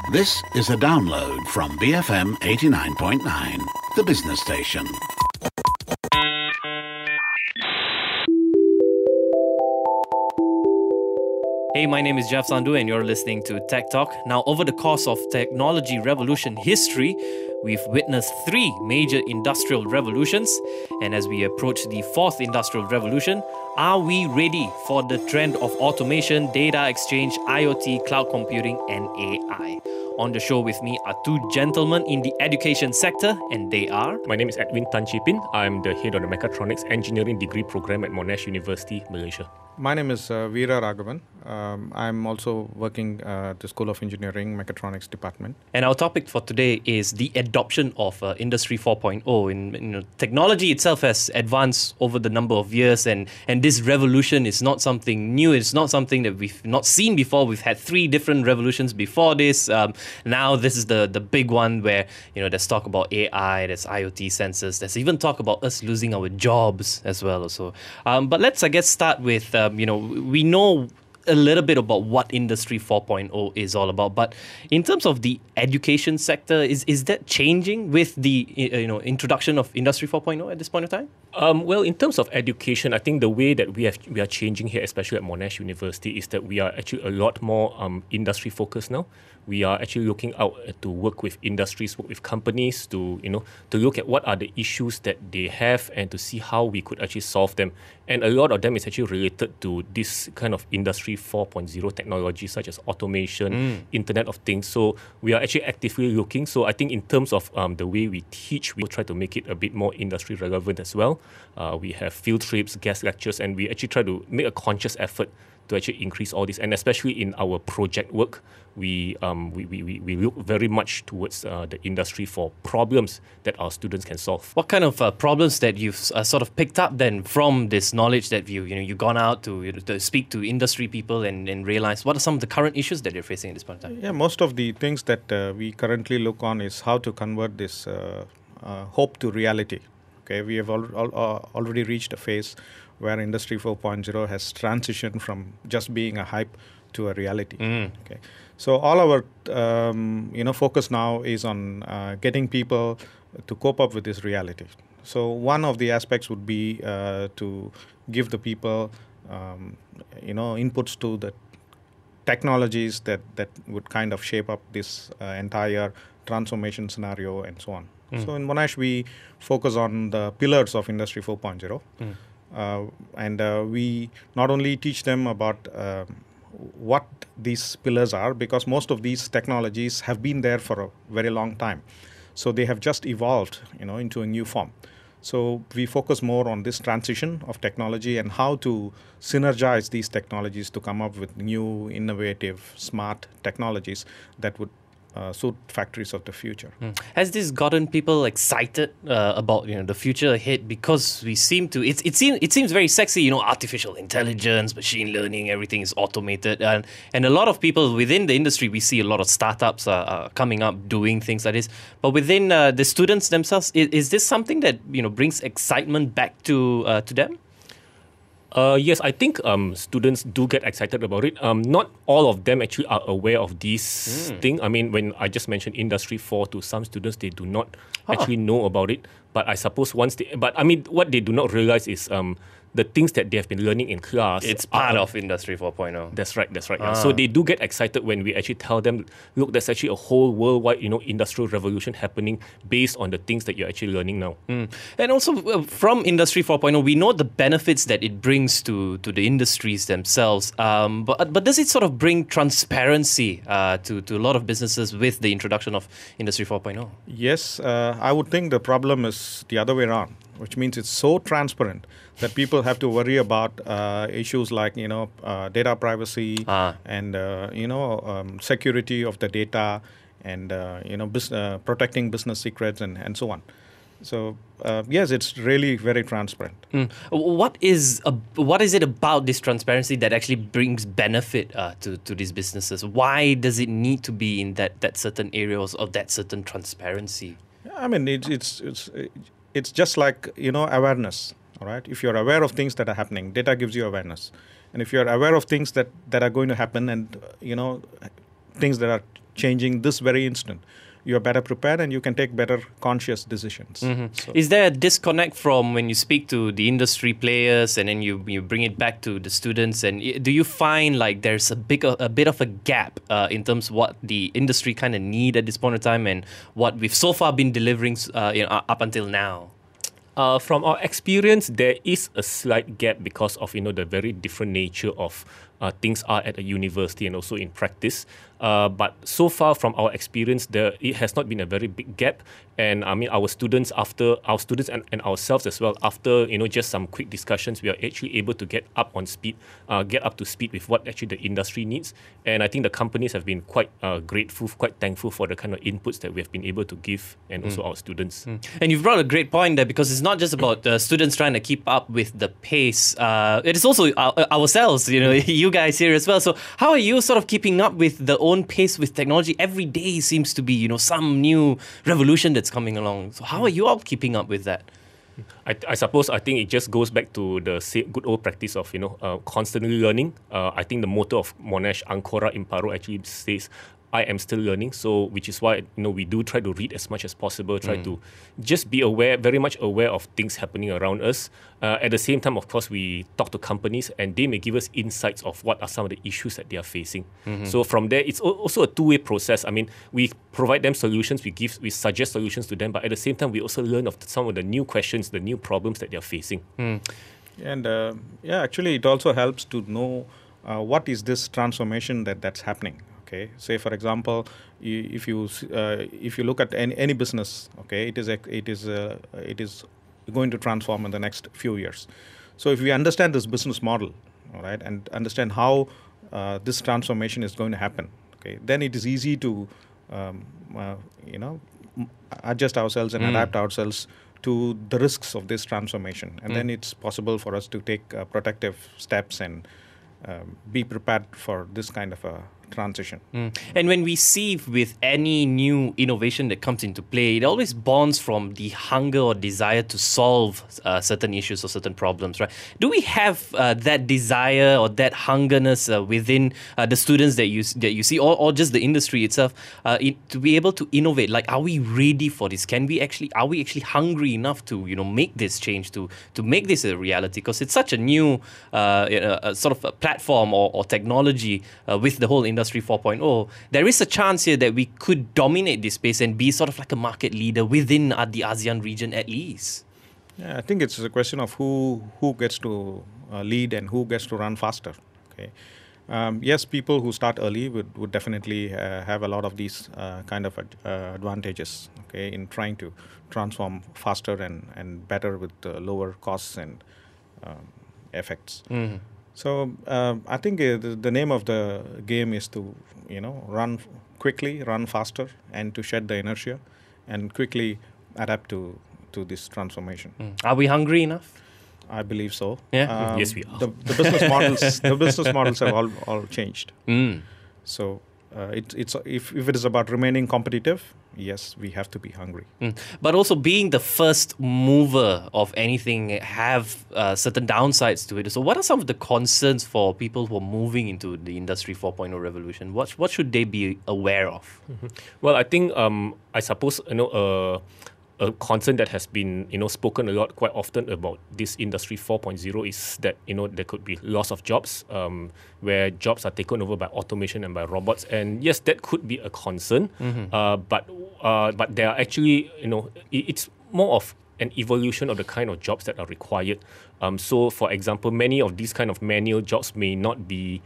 This is a download from BFM 89.9, the business station. Hey, my name is Jeff Sandhu and you're listening to Tech Talk. Now, over the course of technology revolution history, we've witnessed 3 major industrial revolutions. And as we approach the 4th industrial revolution, are we ready for the trend of automation, data exchange, IoT, cloud computing, and AI? On the show with me are 2 gentlemen in the education sector, and they are... My name is Edwin Tan Chee Pin. I'm the head of the Mechatronics Engineering Degree Program at Monash University, Malaysia. My name is Veera Raghavan. I'm also working at the School of Engineering Mechatronics Department. And our topic for today is the adoption of Industry 4.0. Technology itself has advanced over the number of years, and this revolution is not something new. It's not something that we've not seen before. We've had 3 different revolutions before this. Now this is the big one where there's talk about AI, there's IoT sensors, there's even talk about us losing our jobs as well. Also, but let's start with we know a little bit about what Industry 4.0 is all about, but in terms of the education sector, is that changing with the introduction of Industry 4.0 at this point of time? Well, in terms of education, I think the way that we are changing here, especially at Monash University, is that we are actually a lot more industry focused now. We are actually looking out to work with industries, work with companies to look at what are the issues that they have and to see how we could actually solve them. And a lot of them is actually related to this kind of Industry 4.0 technology, such as automation, Internet of Things. So we are actually actively looking. So I think in terms of the way we teach, we try to make it a bit more industry relevant as well. We have field trips, guest lectures, and we actually try to make a conscious effort to actually increase all this. And especially in our project work, we look very much towards the industry for problems that our students can solve. What kind of problems that you've sort of picked up then from this knowledge that you've gone out to speak to industry people and realize what are some of the current issues that you're facing at this point in time? Yeah, most of the things that we currently look on is how to convert this hope to reality. Okay, we have already reached a phase where Industry 4.0 has transitioned from just being a hype to a reality. Okay, so all our focus now is on getting people to cope up with this reality. So one of the aspects would be to give the people inputs to the technologies that would kind of shape up this entire transformation scenario and so on. So in Monash, we focus on the pillars of Industry 4.0. And we not only teach them about what these pillars are, because most of these technologies have been there for a very long time. So they have just evolved, into a new form. So we focus more on this transition of technology and how to synergize these technologies to come up with new, innovative, smart technologies that would suit factories of the future. Has this gotten people excited about the future ahead? Because we seem to it seems very sexy, artificial intelligence, machine learning, everything is automated, and a lot of people within the industry, we see a lot of startups coming up doing things like this. But within the students themselves, is this something that brings excitement back to them? Yes, I think students do get excited about it. Not all of them actually are aware of this thing. I mean, when I just mentioned Industry 4 to some students, they do not actually know about it. But I suppose what they do not realize is the things that they have been learning in class. It's part of Industry 4.0. That's right. Yeah. So they do get excited when we actually tell them, look, there's actually a whole worldwide, industrial revolution happening based on the things that you're actually learning now. And also from Industry 4.0, we know the benefits that it brings to the industries themselves. But does it sort of bring transparency to a lot of businesses with the introduction of Industry 4.0? Yes, I would think the problem is the other way around, which means it's so transparent that people have to worry about issues like data privacy and security of the data and protecting business secrets and so on. So yes, it's really very transparent. What is it about this transparency that actually brings benefit to these businesses? Why does it need to be in that certain areas of that certain transparency? I mean, it's just like awareness. All right. If you're aware of things that are happening, data gives you awareness. And if you're aware of things that are going to happen and things that are changing this very instant, you are better prepared and you can take better conscious decisions. So, Is there a disconnect from when you speak to the industry players and then you bring it back to the students? And do you find like there's a bit of a gap in terms of what the industry kind of need at this point in time and what we've so far been delivering up until now? From our experience, there is a slight gap because of the very different nature of things are at a university and also in practice. But so far, from our experience, it has not been a very big gap. And I mean, our students and ourselves as well, after just some quick discussions, we are actually able to get up to speed with what actually the industry needs. And I think the companies have been quite grateful, quite thankful for the kind of inputs that we have been able to give, and also our students. And you've brought a great point there, because it's not just about students trying to keep up with the pace. It is also ourselves, you guys here as well. So how are you sort of keeping up with the own pace with technology? Every day seems to be, some new revolution that's coming along. So how are you all keeping up with that? I suppose I think it just goes back to the good old practice of constantly learning. I think the motto of Monash, Ancora Imparo, actually says, I am still learning. So which is why we do try to read as much as possible, try to just be aware, very much aware of things happening around us. At the same time, of course, we talk to companies and they may give us insights of what are some of the issues that they are facing. So from there, it's also a two-way process. I mean, we provide them solutions, we suggest solutions to them, but at the same time, we also learn of some of the new questions, the new problems that they are facing. and actually, it also helps to know what is this transformation that's happening. Okay, say for example, if you look at any business, okay, it is going to transform in the next few years. So if we understand this business model, all right, and understand how this transformation is going to happen, okay, then it is easy to adjust ourselves and adapt ourselves to the risks of this transformation, and then it's possible for us to take protective steps and be prepared for this kind of a transition. And when we see with any new innovation that comes into play, it always borns from the hunger or desire to solve certain issues or certain problems, right? Do we have that desire or that hungerness within the students that you see, or just the industry itself, to be able to innovate? Like, are we ready for this? Are we actually hungry enough to make this change, to make this a reality? Because it's such a new sort of a platform or technology with the whole Industry 4.0, there is a chance here that we could dominate this space and be sort of like a market leader within the ASEAN region at least. Yeah, I think it's a question of who gets to lead and who gets to run faster. Okay, yes, people who start early would definitely have a lot of these kind of advantages. Okay, in trying to transform faster and better with lower costs and effects. So I think the name of the game is to run quickly, run faster, and to shed the inertia, and quickly adapt to this transformation. Are we hungry enough? I believe so. Yeah. Yes, we are. The business models have all changed. So if it is about remaining competitive, yes, we have to be hungry. But also being the first mover of anything have certain downsides to it. So what are some of the concerns for people who are moving into the Industry 4.0 revolution? What should they be aware of? Well, I think I suppose a concern that has been spoken a lot quite often about this Industry 4.0 is that there could be loss of jobs, where jobs are taken over by automation and by robots. And yes, that could be a concern, but there are actually it's more of an evolution of the kind of jobs that are required. So for example, many of these kind of manual jobs may be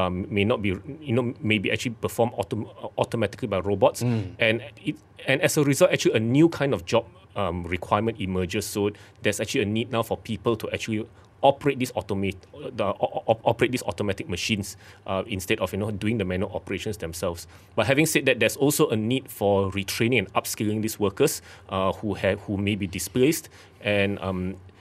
actually performed automatically by robots, and as a result, actually a new kind of job requirement emerges. So there's actually a need now for people to actually operate these automatic machines instead of doing the manual operations themselves. But having said that, there's also a need for retraining and upskilling these workers who may be displaced, and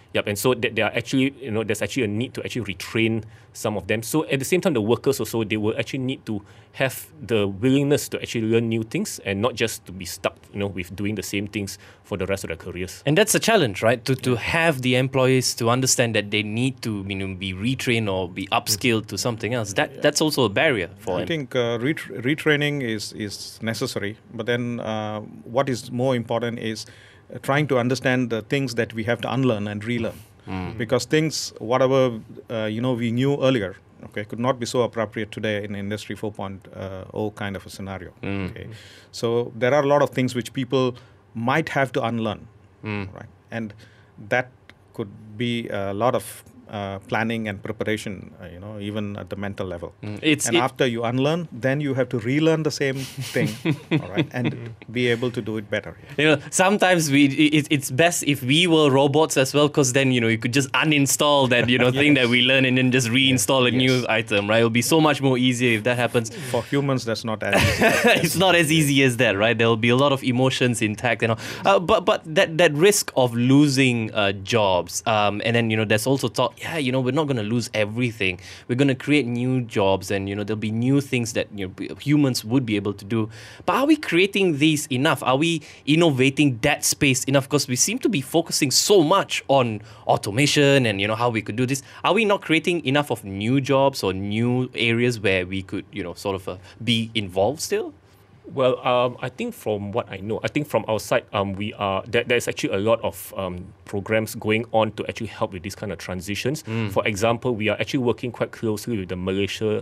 Yep, and so there are actually, there's actually a need to actually retrain some of them. So at the same time, the workers also, they will actually need to have the willingness to actually learn new things and not just to be stuck, with doing the same things for the rest of their careers. And that's a challenge, right? To have the employees to understand that they need to be retrained or be upskilled to something else. That's also a barrier for them. I think retraining is necessary, but then what is more important is trying to understand the things that we have to unlearn and relearn. Because things, whatever we knew earlier, could not be so appropriate today in Industry 4.0 kind of a scenario. Okay, so there are a lot of things which people might have to unlearn, right? And that could be a lot of planning and preparation, even at the mental level. After you unlearn, then you have to relearn the same thing, all right, and be able to do it better. Sometimes it's best if we were robots as well, because then you could just uninstall that thing that we learn and then just reinstall a new item, right? It'll be so much more easier if that happens. For humans, that's not as easy. It's not as easy as that, right? There'll be a lot of emotions intact and all. But that risk of losing jobs, and then there's also talk. We're not going to lose everything. We're going to create new jobs, and there'll be new things that humans would be able to do. But are we creating these enough? Are we innovating that space enough? Because we seem to be focusing so much on automation and how we could do this. Are we not creating enough of new jobs or new areas where we could be involved still? Well, I think from what I know, I think from our side, there's actually a lot of programs going on to actually help with these kind of transitions. For example, we are actually working quite closely with the Malaysia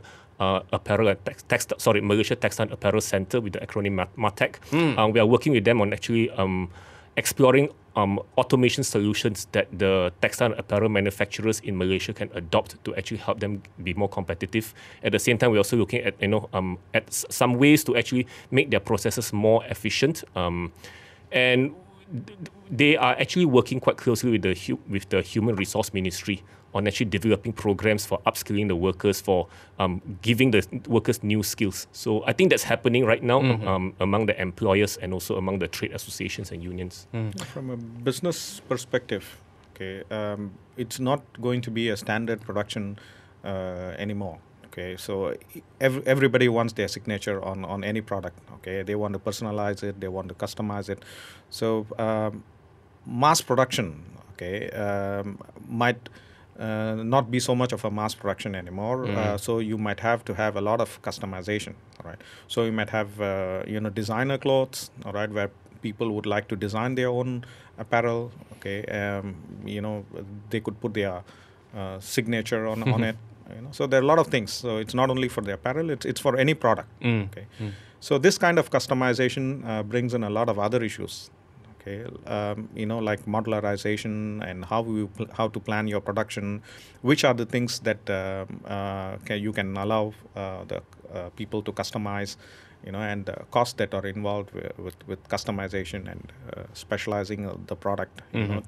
Malaysia Textile Apparel Centre, with the acronym MATEC. We are working with them on actually exploring automation solutions that the textile apparel manufacturers in Malaysia can adopt to actually help them be more competitive. At the same time, we're also looking at at some ways to actually make their processes more efficient. And they are actually working quite closely with the Human Resource Ministry on actually developing programs for upskilling the workers, for giving the workers new skills. So I think that's happening right now among the employers and also among the trade associations and unions. From a business perspective, it's not going to be a standard production anymore. Okay, so everybody wants their signature on any product. Okay, they want to personalize it, they want to customize it. So mass production, might not be so much of a mass production anymore. So you might have to have a lot of customization. All right. So you might have designer clothes. All right, where people would like to design their own apparel. Okay, they could put their signature on it. So there are a lot of things. So it's not only for the apparel; it's for any product. So this kind of customization brings in a lot of other issues. Like modularization and how to plan your production, which are the things that you can allow the people to customize, and the costs that are involved with customization and specializing the product,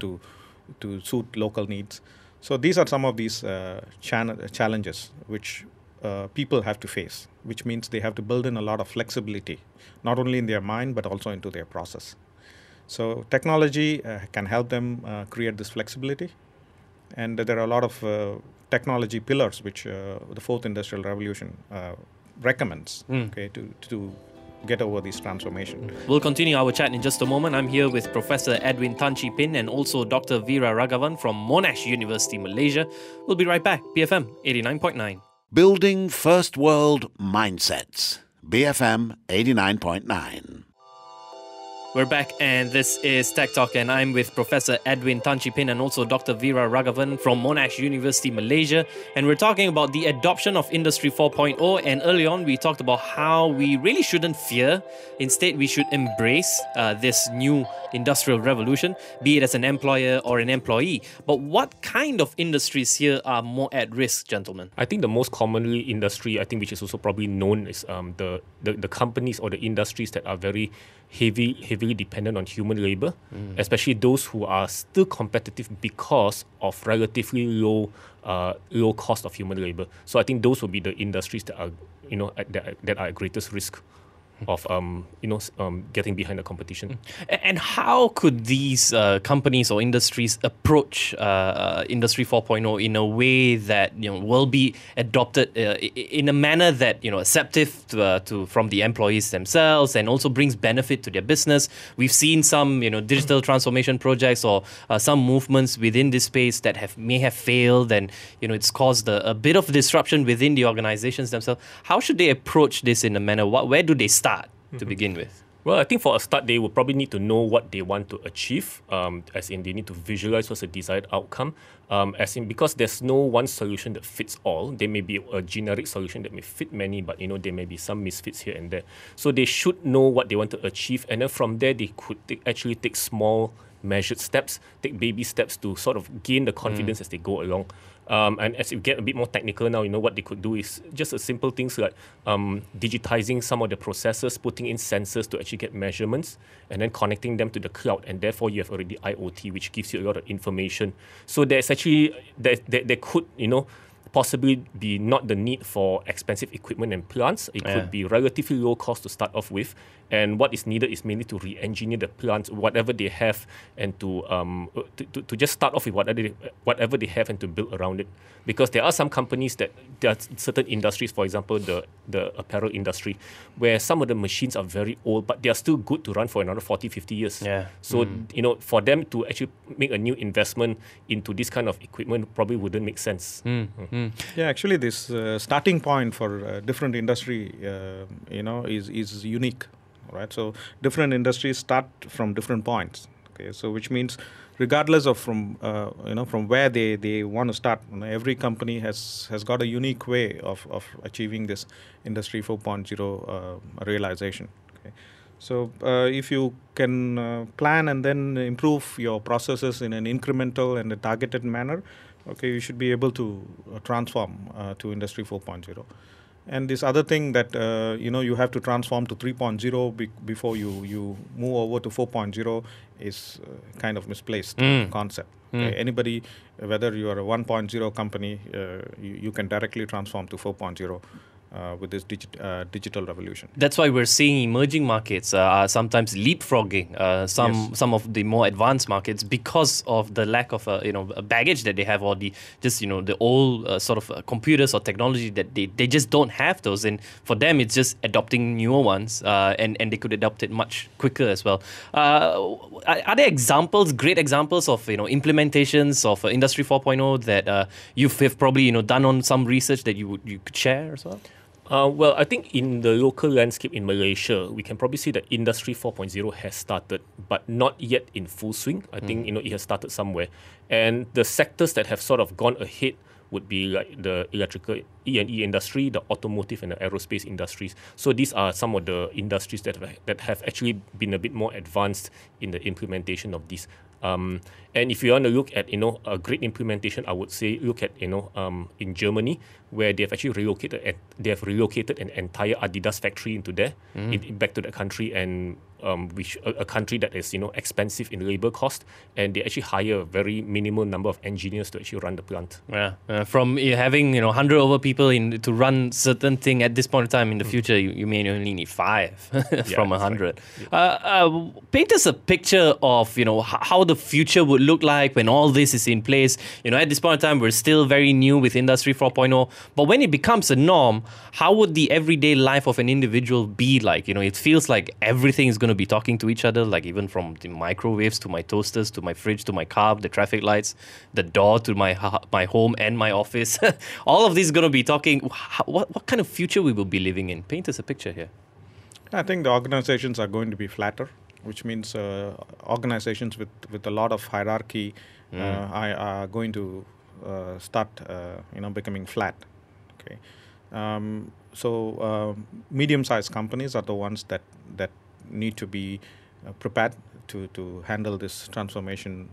to suit local needs. So these are some of these challenges which people have to face, which means they have to build in a lot of flexibility, not only in their mind but also into their process. So technology can help them create this flexibility, and there are a lot of technology pillars which the Fourth Industrial Revolution recommends to get over this transformation. We'll continue our chat in just a moment. I'm here with Professor Edwin Tan Chi Pin and also Dr. Veera Raghavan from Monash University, Malaysia. We'll be right back. BFM 89.9. Building First World Mindsets. BFM 89.9. We're back, and this is Tech Talk, and I'm with Professor Edwin Tan Chi Pin and also Dr. Veera Raghavan from Monash University, Malaysia. And we're talking about the adoption of Industry 4.0. And early on, we talked about how we really shouldn't fear. Instead, we should embrace this new industrial revolution, be it as an employer or an employee. But what kind of industries here are more at risk, gentlemen? I think the most commonly industry, I think, which is also probably known, is the companies or the industries that are very heavily dependent on human labor, especially those who are still competitive because of relatively low cost of human labor. So I think those will be the industries that are that are at greatest risk. of getting behind the competition. And how could these companies or industries approach Industry 4.0 in a way that will be adopted in a manner that acceptive to from the employees themselves and also brings benefit to their business? We've seen some digital transformation projects or some movements within this space that may have failed, and it's caused a bit of disruption within the organizations themselves. How should they approach this in a manner? Where do they start to begin with? Well, I think for a start, they will probably need to know what they want to achieve, as in they need to visualize what's the desired outcome, as in because there's no one solution that fits all. There may be a generic solution that may fit many, but there may be some misfits here and there. So they should know what they want to achieve, and then from there, they could actually take small measured steps, take baby steps to sort of gain the confidence as they go along. And as you get a bit more technical now, what they could do is just a simple things like digitizing some of the processes, putting in sensors to actually get measurements, and then connecting them to the cloud. And therefore, you have already IoT, which gives you a lot of information. So there's actually, there could, possibly be not the need for expensive equipment and plants. It could be relatively low cost to start off with. And what is needed is mainly to re-engineer the plants, whatever they have, and to just start off with whatever they have and to build around it. Because there are some companies there are certain industries, for example, the apparel industry, where some of the machines are very old, but they are still good to run for another 40, 50 years. Yeah. So, for them to actually make a new investment into this kind of equipment probably wouldn't make sense. Yeah, actually, this starting point for different industry, is unique, right? So different industries start from different points. Okay, so which means regardless of from where they want to start, every company has got a unique way of achieving this Industry 4.0 realization. Okay. So if you can plan and then improve your processes in an incremental and a targeted manner, okay, you should be able to transform to Industry 4.0. And this other thing that you have to transform to 3.0 before you move over to 4.0 is kind of misplaced concept. Okay? Anybody, whether you are a 1.0 company, you can directly transform to 4.0. With this digital revolution. That's why we're seeing emerging markets sometimes leapfrogging some of the more advanced markets because of the lack of a baggage that they have, or the old sort of computers or technology that they just don't have those. And for them, it's just adopting newer ones, and they could adopt it much quicker as well. Are there great examples of implementations of Industry 4.0 that you've probably done on some research that you could share as well? Well, I think in the local landscape in Malaysia, we can probably see that Industry 4.0 has started, but not yet in full swing. I think it has started somewhere. And the sectors that have sort of gone ahead would be like the electrical E&E industry, the automotive and the aerospace industries. So these are some of the industries that have actually been a bit more advanced in the implementation of these. And if you want to look at a great implementation, I would say look at in Germany, where they have actually relocated an entire Adidas factory into there, back to the country, and which a country that is expensive in labor cost, and they actually hire a very minimal number of engineers to actually run the plant. Yeah, from having 100 over people to run certain thing at this point in time in the future, you may only need 5 from 100. Right. Paint us a picture of how the future would look like when all this is in place. At this point in time, we're still very new with Industry 4.0, but when it becomes a norm, how would the everyday life of an individual be like? It feels like everything is going to be talking to each other, like even from the microwaves to my toasters to my fridge to my car, the traffic lights, the door to my home and my office. All of these are going to be talking. What kind of future we will be living in? Paint us a picture here. I think the organizations are going to be flatter, which means organizations with a lot of hierarchy are going to start becoming flat. Okay, so medium-sized companies are the ones that need to be prepared to handle this transformation,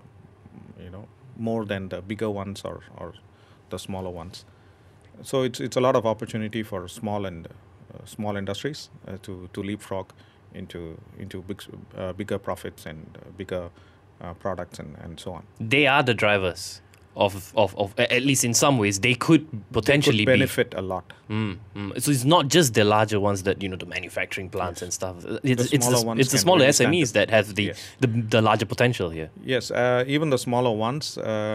more than the bigger ones or the smaller ones. So it's a lot of opportunity for small industries to leapfrog into bigger profits and bigger products and so on. They are the drivers. of at least in some ways, they could potentially benefit a lot. So it's not just the larger ones that, the manufacturing plants and stuff. It's the smaller SMEs that have the larger potential here. Yes, even the smaller ones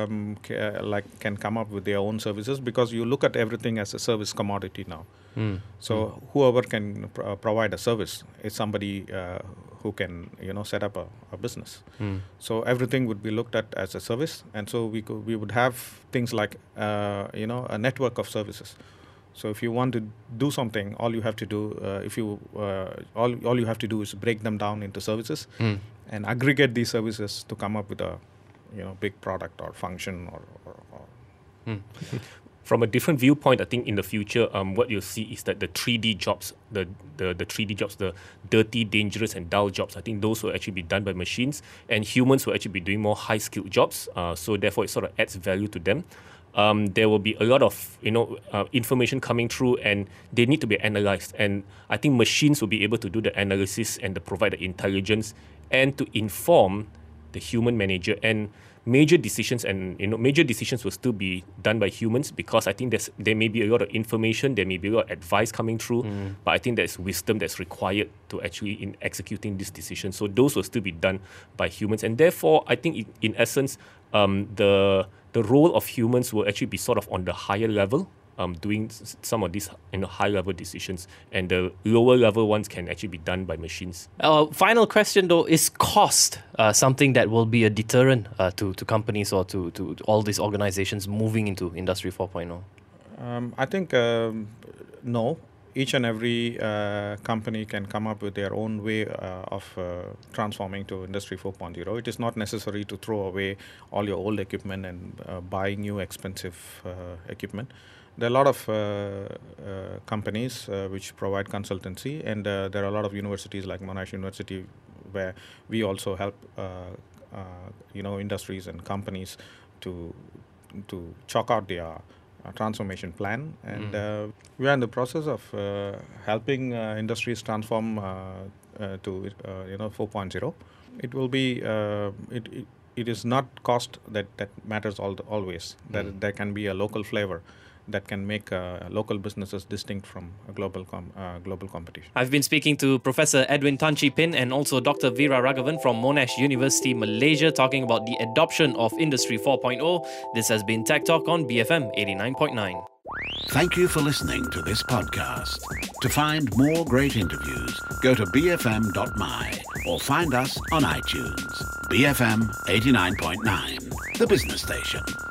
can come up with their own services, because you look at everything as a service commodity now. So whoever can provide a service is somebody who can set up a business. So everything would be looked at as a service, and so we would have things like a network of services. So if you want to do something, all you have to do all you have to do is break them down into services and aggregate these services to come up with a big product or function or From a different viewpoint, I think in the future, what you'll see is that the 3D jobs, the 3D jobs, the dirty, dangerous, and dull jobs, I think those will actually be done by machines, and humans will actually be doing more high-skilled jobs. So therefore, it sort of adds value to them. There will be a lot of information coming through, and they need to be analyzed. And I think machines will be able to do the analysis and to provide the intelligence and to inform the human manager. And major decisions will still be done by humans, because I think there may be a lot of information, there may be a lot of advice coming through, but I think there's wisdom that's required to actually in executing these decisions. So those will still be done by humans, and therefore I think in essence the role of humans will actually be sort of on the higher level, doing some of these high level decisions, and the lower level ones can actually be done by machines. Final question though, is cost something that will be a deterrent to companies or to all these organizations moving into Industry 4.0? I think no. Each and every company can come up with their own way of transforming to Industry 4.0. It is not necessary to throw away all your old equipment and buy new expensive equipment. There are a lot of companies which provide consultancy, and there are a lot of universities like Monash University where we also help industries and companies to chalk out their transformation plan, and we are in the process of helping industries transform to 4.0. It will be it is not cost that matters always. There can be a local flavor that can make local businesses distinct from a global competition. I've been speaking to Professor Edwin Tan Chi Pin and also Dr. Veera Raghavan from Monash University, Malaysia, talking about the adoption of Industry 4.0. This has been Tech Talk on BFM 89.9. Thank you for listening to this podcast. To find more great interviews, go to bfm.my or find us on iTunes. BFM 89.9, the business station.